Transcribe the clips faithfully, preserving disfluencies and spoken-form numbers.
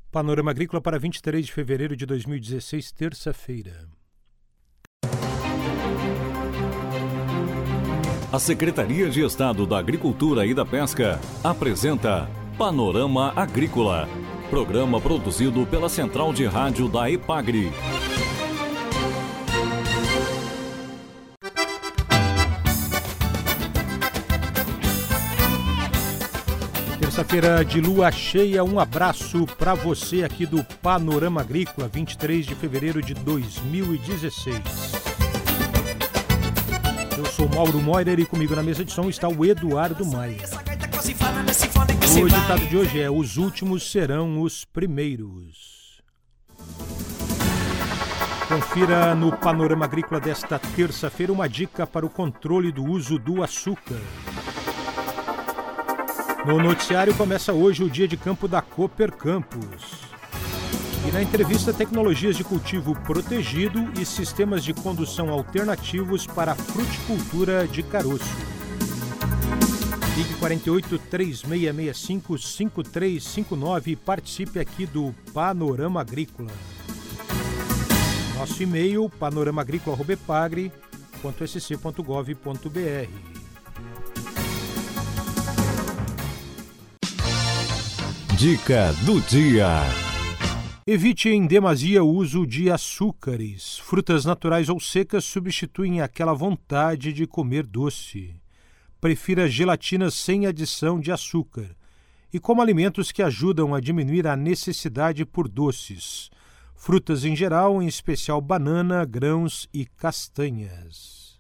Panorama Agrícola para vinte e três de fevereiro de dois mil e dezesseis, terça-feira. A Secretaria de Estado da Agricultura e da Pesca apresenta Panorama Agrícola, programa produzido pela Central de Rádio da EPAGRE. Terça-feira de lua cheia, um abraço para você aqui do Panorama Agrícola, vinte e três de fevereiro de dois mil e dezesseis. Eu sou Mauro Moirer e comigo na mesa de som está o Eduardo Maia. O ditado de hoje é: os últimos serão os primeiros. Confira no Panorama Agrícola desta terça-feira uma dica para o controle do uso do açúcar. No noticiário começa hoje o dia de campo da Cooper Campus. E na entrevista, tecnologias de cultivo protegido e sistemas de condução alternativos para a fruticultura de caroço. Ligue quarenta e oito, três seis seis cinco, cinco três cinco nove e participe aqui do Panorama Agrícola. Nosso e-mail, panoramaagrícola arroba epagre ponto s c ponto gov ponto b r. Dica do dia. Evite em demasia o uso de açúcares. Frutas naturais ou secas substituem aquela vontade de comer doce. Prefira gelatinas sem adição de açúcar. E coma alimentos que ajudam a diminuir a necessidade por doces. Frutas em geral, em especial banana, grãos e castanhas.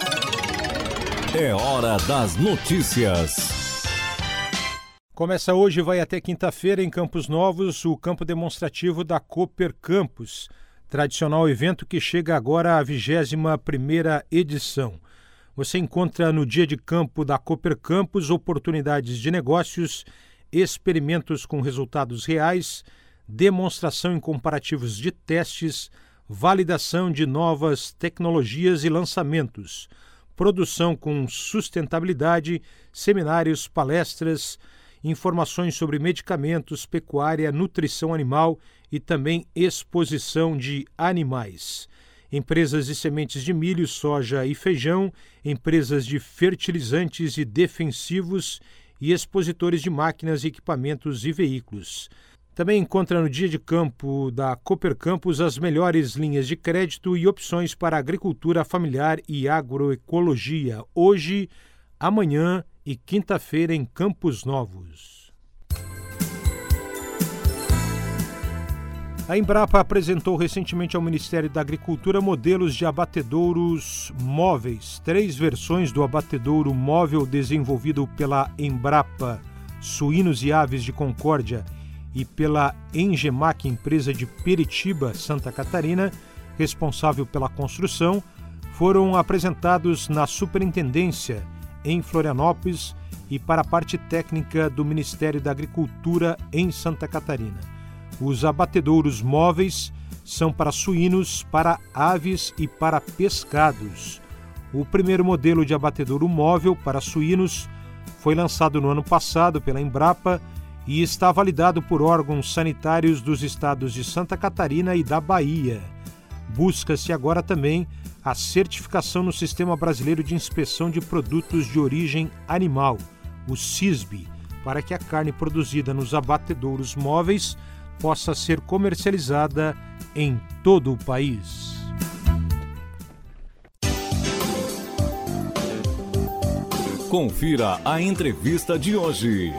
É hora das notícias. Começa hoje e vai até quinta-feira em Campos Novos o campo demonstrativo da Cooper Campus, tradicional evento que chega agora à vigésima primeira edição. Você encontra no dia de campo da Cooper Campus oportunidades de negócios, experimentos com resultados reais, demonstração em comparativos de testes, validação de novas tecnologias e lançamentos, produção com sustentabilidade, seminários, palestras, informações sobre medicamentos, pecuária, nutrição animal e também exposição de animais. Empresas de sementes de milho, soja e feijão, empresas de fertilizantes e defensivos e expositores de máquinas, equipamentos e veículos. Também encontra no dia de campo da Cooper Campus as melhores linhas de crédito e opções para agricultura familiar e agroecologia. Hoje, amanhã e quinta-feira em Campos Novos. A Embrapa apresentou recentemente ao Ministério da Agricultura modelos de abatedouros móveis. Três versões do abatedouro móvel desenvolvido pela Embrapa Suínos e Aves de Concórdia e pela Engemac, empresa de Peritiba, Santa Catarina, responsável pela construção, foram apresentados na Superintendência em Florianópolis e para a parte técnica do Ministério da Agricultura em Santa Catarina. Os abatedouros móveis são para suínos, para aves e para pescados. O primeiro modelo de abatedouro móvel para suínos foi lançado no ano passado pela Embrapa e está validado por órgãos sanitários dos estados de Santa Catarina e da Bahia. Busca-se agora também a certificação no Sistema Brasileiro de Inspeção de Produtos de Origem Animal, o SISB, para que a carne produzida nos abatedouros móveis possa ser comercializada em todo o país. Confira a entrevista de hoje.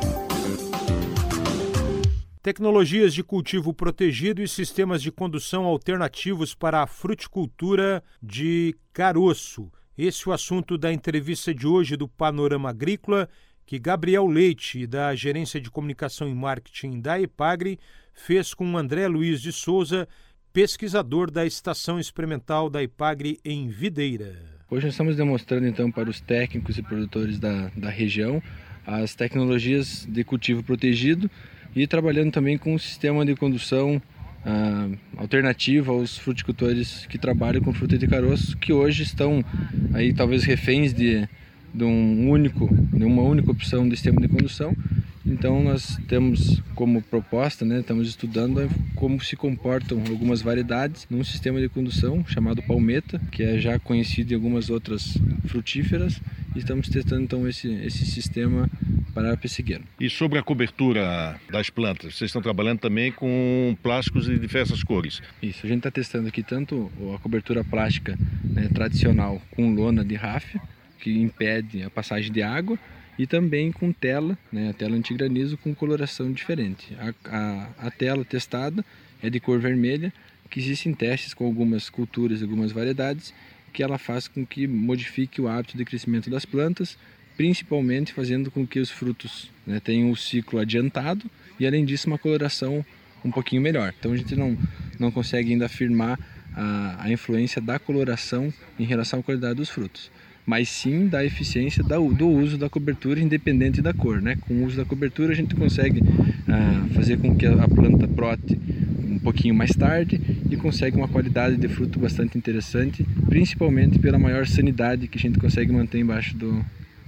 Tecnologias de cultivo protegido e sistemas de condução alternativos para a fruticultura de caroço. Esse é o assunto da entrevista de hoje do Panorama Agrícola, que Gabriel Leite, da Gerência de Comunicação e Marketing da EPAGRE, fez com André Luiz de Souza, pesquisador da Estação Experimental da EPAGRE em Videira. Hoje nós estamos demonstrando então para os técnicos e produtores da, da região as tecnologias de cultivo protegido e trabalhando também com um sistema de condução ah, alternativo aos fruticultores que trabalham com fruta de caroço, que hoje estão aí talvez reféns de de um único, de uma única opção de sistema de condução. Então nós temos como proposta, né, estamos estudando como se comportam algumas variedades num sistema de condução chamado palmeta, que é já conhecido em algumas outras frutíferas, e estamos testando então esse, esse sistema para pessigueiro. E sobre a cobertura das plantas, vocês estão trabalhando também com plásticos de diversas cores? Isso, a gente está testando aqui tanto a cobertura plástica, né, tradicional com lona de ráfia, que impede a passagem de água, e também com tela, né, a tela antigranizo com coloração diferente. A, a, a tela testada é de cor vermelha, que existem testes com algumas culturas e algumas variedades, que ela faz com que modifique o hábito de crescimento das plantas, principalmente fazendo com que os frutos, né, tenham o ciclo adiantado e, além disso, uma coloração um pouquinho melhor. Então a gente não, não consegue ainda afirmar a, a influência da coloração em relação à qualidade dos frutos, mas sim da eficiência do uso da cobertura independente da cor, né? Com o uso da cobertura a gente consegue ah, fazer com que a planta brote um pouquinho mais tarde e consegue uma qualidade de fruto bastante interessante, principalmente pela maior sanidade que a gente consegue manter embaixo do,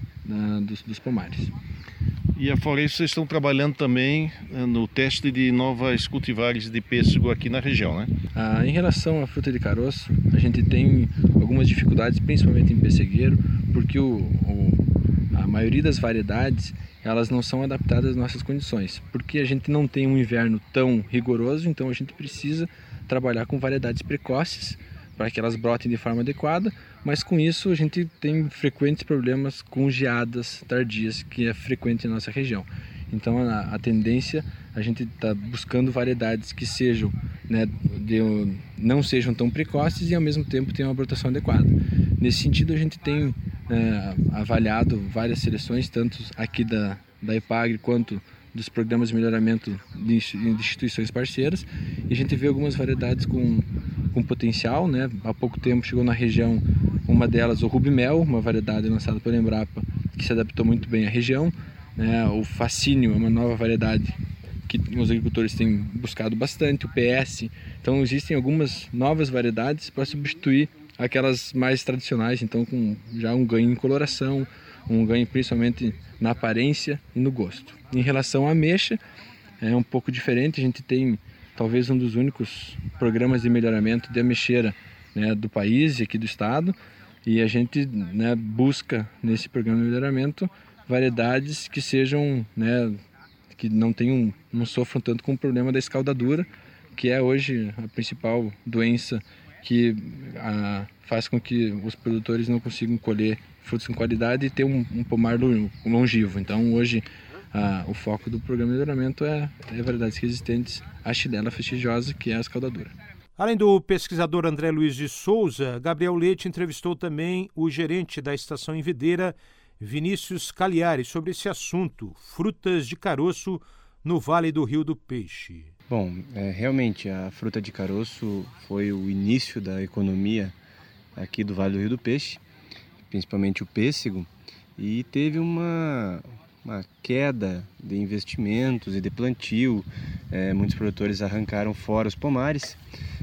da, dos, dos pomares. E a Floresta, vocês estão trabalhando também no teste de novas cultivares de pêssego aqui na região, né? Ah, em relação à fruta de caroço, a gente tem algumas dificuldades, principalmente em pessegueiro, porque o, o, a maioria das variedades elas não são adaptadas às nossas condições, porque a gente não tem um inverno tão rigoroso, então a gente precisa trabalhar com variedades precoces para que elas brotem de forma adequada, mas com isso a gente tem frequentes problemas com geadas tardias, que é frequente na nossa região. Então a, a tendência, a gente está buscando variedades que sejam, né, de, não sejam tão precoces e ao mesmo tempo tenham uma brotação adequada. Nesse sentido a gente tem é, avaliado várias seleções, tanto aqui da, da EPAGRE quanto dos programas de melhoramento de instituições parceiras, e a gente vê algumas variedades com, com potencial, né? Há pouco tempo chegou na região uma delas, o Rubimel, uma variedade lançada pela Embrapa, que se adaptou muito bem à região, né? O Fascínio é uma nova variedade que os agricultores têm buscado bastante, o P S. Então existem algumas novas variedades para substituir aquelas mais tradicionais, então com já um ganho em coloração, um ganho principalmente na aparência e no gosto. Em relação à ameixa, é um pouco diferente, a gente tem talvez um dos únicos programas de melhoramento de ameixeira, né, do país e aqui do estado, e a gente, né, busca nesse programa de melhoramento variedades que sejam, né, que não tenham, não sofram tanto com o problema da escaldadura, que é hoje a principal doença que a, faz com que os produtores não consigam colher frutos com qualidade e ter um, um pomar longevo. Então hoje a, o foco do programa de melhoramento é, é variedades resistentes à xylella fastidiosa, que é a escaldadura. Além do pesquisador André Luiz de Souza, Gabriel Leite entrevistou também o gerente da Estação em Videira, Vinícius Cagliari, sobre esse assunto, frutas de caroço no Vale do Rio do Peixe. Bom, é, realmente a fruta de caroço foi o início da economia aqui do Vale do Rio do Peixe, principalmente o pêssego, e teve uma, uma queda de investimentos e de plantio. É, muitos produtores arrancaram fora os pomares,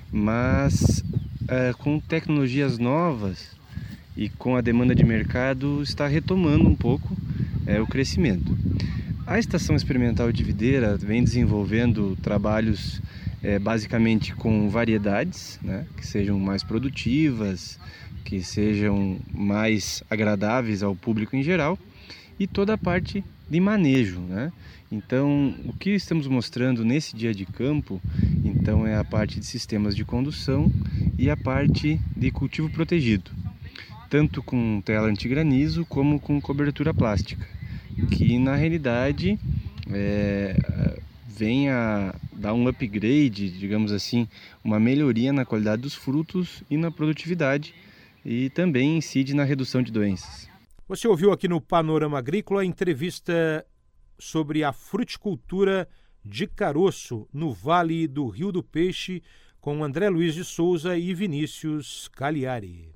mas é, com tecnologias novas e com a demanda de mercado está retomando um pouco é, o crescimento. A Estação Experimental de Videira vem desenvolvendo trabalhos é, basicamente com variedades, né, que sejam mais produtivas, que sejam mais agradáveis ao público em geral, e toda a parte de manejo, né? Então, o que estamos mostrando nesse dia de campo, então, é a parte de sistemas de condução e a parte de cultivo protegido, tanto com tela antigranizo como com cobertura plástica, que na realidade é, vem a dar um upgrade, digamos assim, uma melhoria na qualidade dos frutos e na produtividade, e também incide na redução de doenças. Você ouviu aqui no Panorama Agrícola a entrevista sobre a fruticultura de caroço no Vale do Rio do Peixe com André Luiz de Souza e Vinícius Cagliari.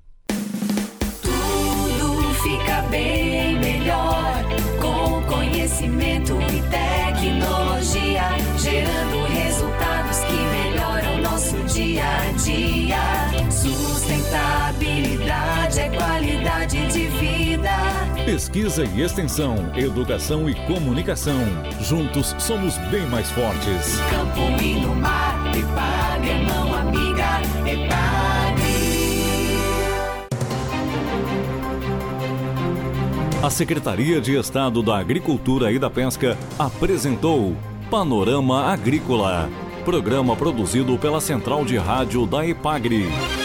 Tudo fica bem melhor com conhecimento e tecnologia, gerando resultados que melhoram nosso dia a dia. Sustentabilidade é qualidade de vida. pesquisa e extensão, educação e comunicação. Juntos somos bem mais fortes. Campo e no mar, Epagre, mão amiga, Epagre. A Secretaria de Estado da Agricultura e da Pesca apresentou Panorama Agrícola, programa produzido pela Central de Rádio da Epagre.